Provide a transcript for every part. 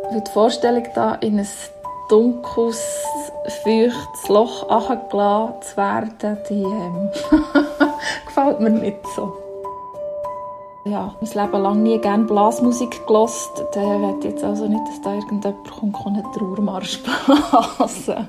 Weil die Vorstellung, da in ein dunkles, feuchtes Loch hineingelassen zu werden, die gefällt mir nicht so. Ja, mein Leben lang nie gerne Blasmusik gehört. Dann will ich jetzt also nicht, dass da irgendjemand kommt und einen Trauermarsch blasen.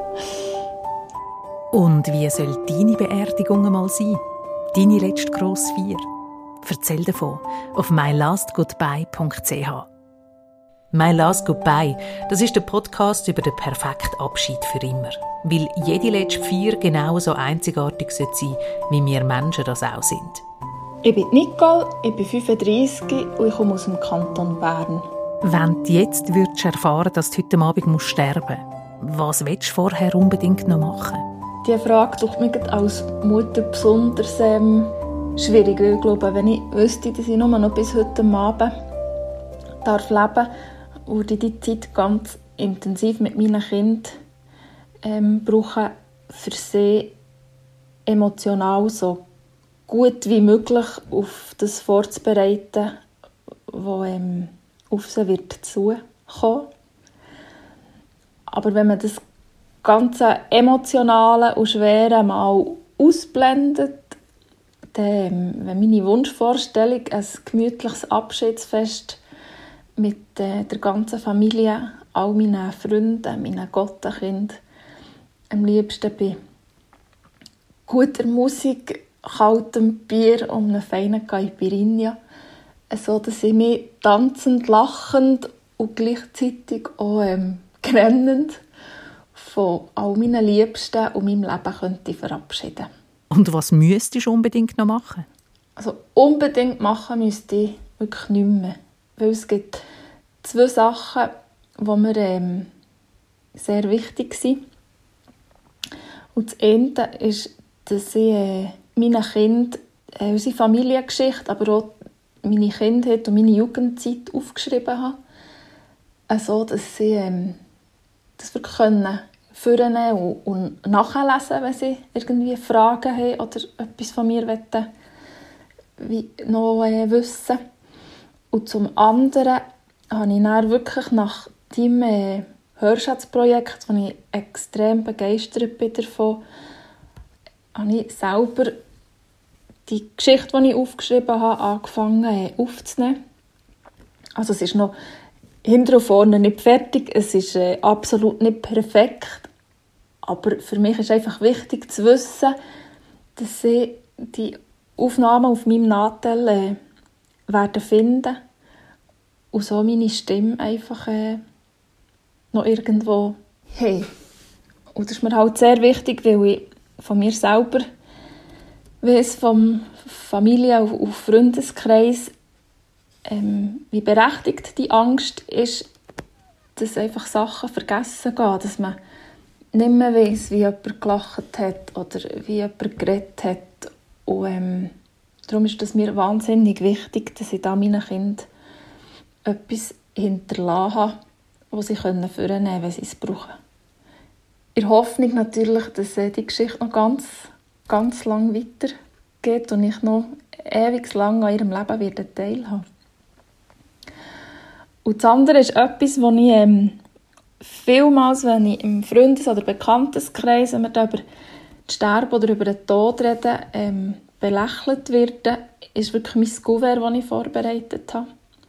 Und wie soll deine Beerdigung mal sein? Deine letzte grosse Feier? Erzähl davon auf mylastgoodbye.ch. «My Last Goodbye», das ist der Podcast über den perfekten Abschied für immer. Weil jede letzte Feier genauso einzigartig sein sollte, wie wir Menschen das auch sind. Ich bin Nicole, ich bin 35 und ich komme aus dem Kanton Bern. Wenn du jetzt erfahren würdest, dass du heute Abend sterben musst, was willst du vorher unbedingt noch machen? Diese Frage tut mich als Mutter besonders schwierig. Weil ich glaube, wenn ich wüsste, dass ich nur noch bis heute Abend darf leben, würde ich die Zeit ganz intensiv mit meinen Kindern brauchen, für sie emotional so gut wie möglich auf das vorzubereiten, was auf sie wird zukommen. Aber wenn man das ganze Emotionale und Schwere mal ausblendet, dann, wenn meine Wunschvorstellung ein gemütliches Abschiedsfest mit der ganzen Familie, all meinen Freunden, meinen Gottenkindern, am liebsten bei guter Musik, kaltem Bier und einem feinen Caipirinha, so dass ich mich tanzend, lachend und gleichzeitig auch grennend von all meinen Liebsten und meinem Leben könnte verabschieden. Und was müsstest du unbedingt noch machen? Also unbedingt machen müsste ich wirklich nicht mehr. Weil es gibt 2 Sachen, die mir sehr wichtig sind. Und das eine ist, dass ich meinen Kindern unsere Familiengeschichte, aber auch meine Kindheit und meine Jugendzeit aufgeschrieben habe. Also, dass sie das wirklich vornehmen und nachlesen, wenn sie irgendwie Fragen haben oder etwas von mir noch wissen. Und zum anderen habe ich dann wirklich nach deinem Hörschatzprojekt, wo ich extrem begeistert bin davon, habe ich selber die Geschichte, die ich aufgeschrieben habe, angefangen aufzunehmen. Also es ist noch hinten und vorne nicht fertig, es ist absolut nicht perfekt, aber für mich ist einfach wichtig zu wissen, dass sie die Aufnahmen auf meinem Nadel werden finden und so meine Stimme einfach noch irgendwo haben. Und das ist mir halt sehr wichtig, weil ich von mir selber weiss, vom Familie- und Freundeskreis, wie berechtigt die Angst ist, dass einfach Sachen vergessen gehen, dass man nicht mehr weiss, wie jemand gelacht hat oder wie jemand geredet hat. Und darum ist es mir wahnsinnig wichtig, dass ich da meinen Kindern etwas hinterlassen habe, das sie vornehmen können, wenn sie es brauchen. In der Hoffnung natürlich, dass die Geschichte noch ganz, ganz lang weitergeht und ich noch ewig lang an ihrem Leben teilhaben. Und das andere ist etwas, wo ich vielmals, wenn ich im Freundes- oder Bekanntenkreis, wenn wir da über das Sterben oder über den Tod reden, belächelt werde, ist wirklich mein Kuvert, das ich vorbereitet habe.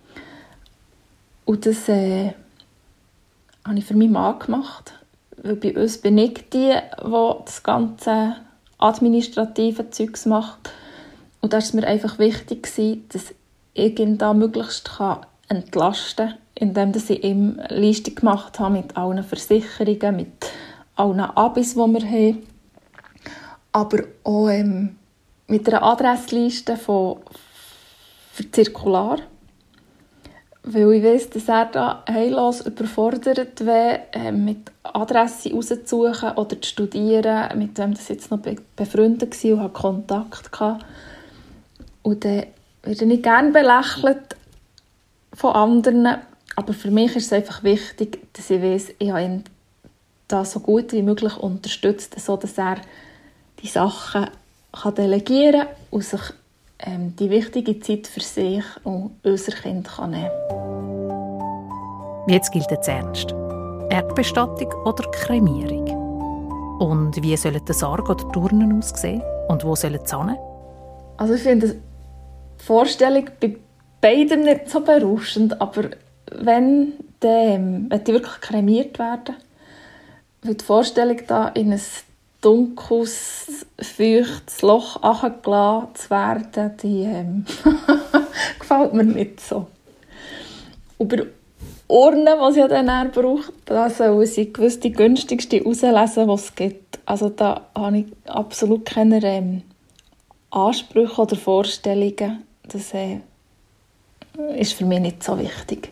Und das habe ich für meinen Mann gemacht. Weil bei uns bin ich die das ganze administrative Zeugs macht. Und da war es mir einfach wichtig, dass ich ihn da möglichst entlasten kann, indem ich ihm eine Liste gemacht habe mit allen Versicherungen, mit allen Abis, die wir haben. Aber auch mit einer Adressliste für Zirkular. Weil ich weiss, dass er da heillos überfordert wäre, mit Adressen rauszusuchen oder zu studieren, mit wem das jetzt noch befreundet war und hatte Kontakt gehabt. Und dann werde ich gerne belächelt von anderen. Aber für mich ist es einfach wichtig, dass ich weiss, ich habe ihn da so gut wie möglich unterstützt, sodass er die Sachen delegieren kann und sich die wichtige Zeit für sich und unser Kind nehmen kann. Jetzt gilt es ernst. Erdbestattung oder Kremierung? Und wie sollen der Sarg oder die Urnen aussehen? Und wo sollen sie hin? Also ich finde die Vorstellung bei beidem nicht so berauschend, aber wenn, dann möchte ich wirklich kremiert werden. Weil die Vorstellung, da in ein dunkles, feuchtes Loch gelassen zu werden, die gefällt mir nicht so. Über Urnen, die es ja dann braucht, da sollen sie gewiss die günstigste herauslesen, die es gibt. Also da habe ich absolut keine Ansprüche oder Vorstellungen. Das ist für mich nicht so wichtig.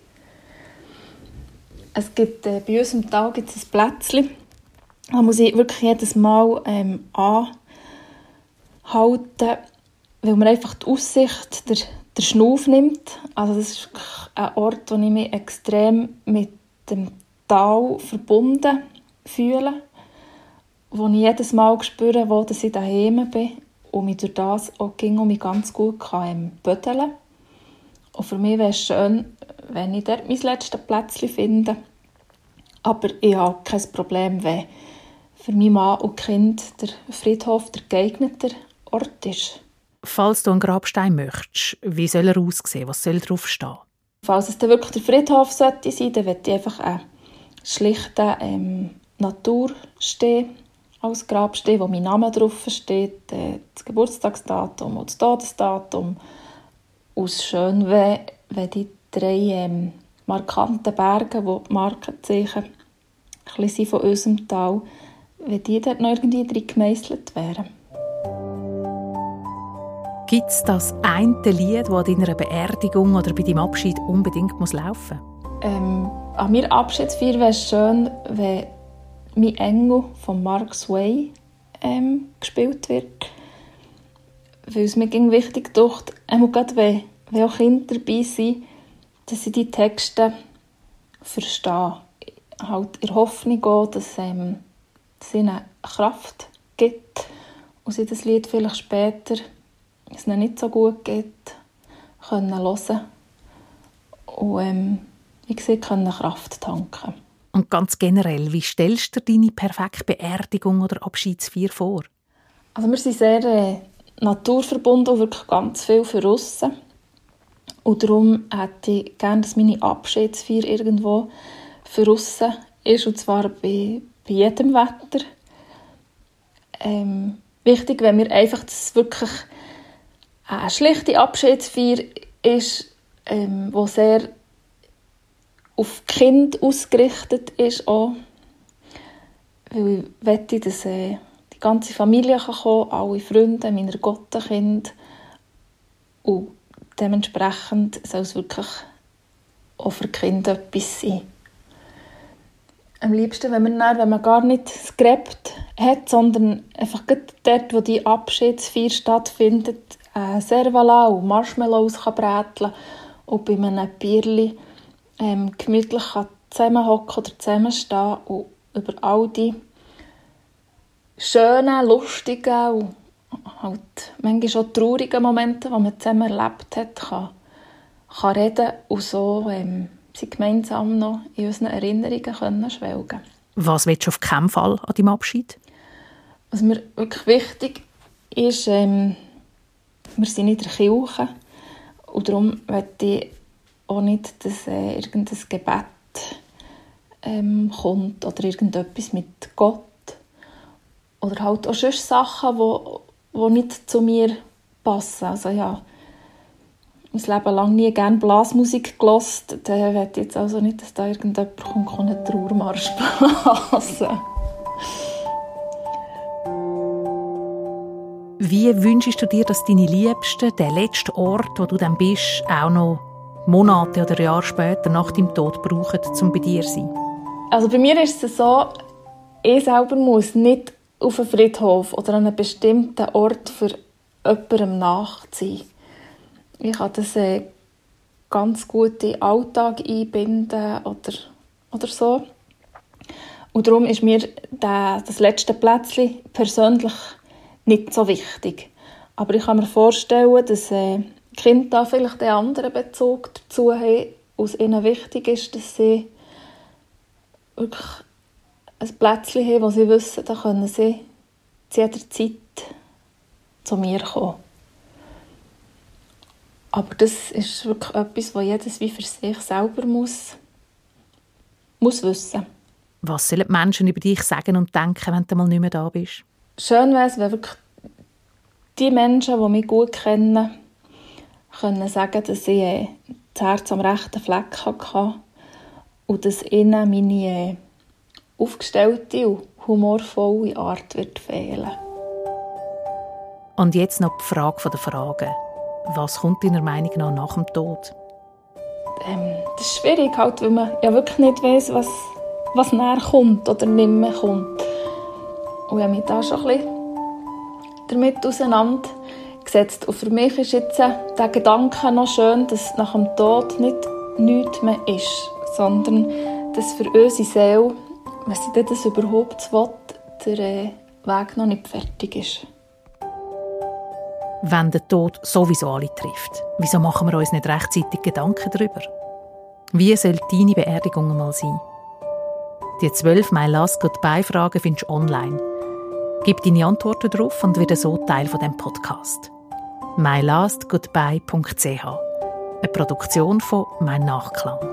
Es gibt bei uns im Tal ein Plätzchen. Da muss ich wirklich jedes Mal anhalten, weil man einfach die Aussicht, der Schnuff nimmt. Also das ist ein Ort, wo ich mich extrem mit dem Tal verbunden fühle. Wo ich jedes Mal spüre, wo ich daheim bin und mich durch das auch mich ganz gut bödeln kann. Und für mich wäre es schön, wenn ich dort mein letztes Plätzchen finde. Aber ich habe kein Problem, wenn für meinen Mann und Kind der Friedhof der geeignete Ort ist. Falls du einen Grabstein möchtest, wie soll er aussehen? Was soll drauf stehen? Falls es dann wirklich der Friedhof sollte sein, dann möchte ich einfach einen schlichten Naturstein als Grabstein, wo mein Name drauf steht, das Geburtstagsdatum und das Todesdatum. Aus schön, wenn die 3 markanten Berge, die die Markenzeichen von unserem Tal, wenn die dort noch irgendwie drin gemeisselt wären. Gibt es das eine Lied, das an deiner Beerdigung oder bei deinem Abschied unbedingt laufen muss? An meiner Abschiedsfeier wäre es schön, wenn «Mein Engel» von Mark Sway gespielt wird. Weil es mir wichtig dachte, gerade wenn auch Kinder dabei sind, dass sie die Texte verstehen. Halt in der Hoffnung auch, dass es ihnen Kraft gibt und sie das Lied vielleicht später, wenn es ihnen nicht so gut geht, können hören und wie gesagt, können Kraft tanken. Und ganz generell, wie stellst du dir deine perfekte Beerdigung oder Abschiedsfeier vor? Also wir sind sehr naturverbunden und wirklich ganz viel für aussen. Und darum hätte ich gerne, dass meine Abschiedsfeier irgendwo für aussen ist, und zwar bei jedem Wetter. Wichtig, wenn wir einfach, dass es wirklich eine schlichte Abschiedsfeier ist, die sehr auf die Kinder ausgerichtet ist auch. Weil ich möchte, dass die ganze Familie kommen kann, alle Freunde, meine Gottenkinder. Und dementsprechend soll es wirklich auch für die Kinder etwas sein. Am liebsten, wenn man gar nicht das Gräbt hat, sondern einfach dort, wo die Abschiedsfeier stattfindet, Servala und Marshmallows bräteln kann und bei einem Bierli gemütlich zusammenhocken oder zusammenstehen und über all die schönen, lustigen und halt manchmal auch traurigen Momente, die man zusammen erlebt hat, kann reden und so sie gemeinsam noch in unseren Erinnerungen können schwelgen. Was willst du auf keinen Fall an deinem Abschied? Was mir wirklich wichtig ist, wir sind in der Kirche und darum möchte ich auch nicht, dass irgendein Gebet kommt oder irgendetwas mit Gott. Oder halt auch sonst Sachen, die nicht zu mir passen. Also ja, mein Leben lang nie gerne Blasmusik gehört. Dann möchte ich jetzt also nicht, dass da irgendjemand kommt, einen Trauermarsch blasen. Wie wünschst du dir, dass deine Liebsten, der letzte Ort, wo du dann bist, auch noch Monate oder Jahre später nach deinem Tod brauchen, um bei dir zu sein? Also bei mir ist es so, ich selber muss nicht auf einen Friedhof oder an einen bestimmten Ort für jemandem nachziehen. Ich kann das ganz gut in den Alltag einbinden oder so. Und darum ist mir das letzte Plätzchen persönlich nicht so wichtig. Aber ich kann mir vorstellen, dass die Kinder da vielleicht einen anderen Bezug dazu haben, und es ihnen wichtig ist, dass sie wirklich ein Plätzchen haben, wo sie wissen, da können sie zu jeder Zeit zu mir kommen. Aber das ist wirklich etwas, was jedes wie für sich selber muss wissen. Was sollen die Menschen über dich sagen und denken, wenn du mal nicht mehr da bist? Schön wäre es, wenn wirklich die Menschen, die mich gut kennen, können sagen, dass ich das Herz am rechten Fleck hatte und dass ihnen meine aufgestellte und humorvolle Art wird fehlen. Und jetzt noch die Frage der Fragen. Was kommt deiner Meinung nach dem Tod? Das ist schwierig, halt, weil man ja wirklich nicht weiss, was näher kommt oder nicht mehr kommt. Und ich habe mich da schon ein bisschen damit auseinandergesetzt. Und für mich ist jetzt der Gedanke noch schön, dass nach dem Tod nichts mehr ist, sondern dass für unsere Seele, wenn sie das überhaupt will, der Weg noch nicht fertig ist. Wenn der Tod sowieso alle trifft, wieso machen wir uns nicht rechtzeitig Gedanken darüber? Wie soll deine Beerdigung mal sein? Die 12 «My Last Goodbye»-Fragen findest du online. Gib deine Antworten darauf und werde so Teil von diesem Podcast. mylastgoodbye.ch, eine Produktion von «Mein Nachklang».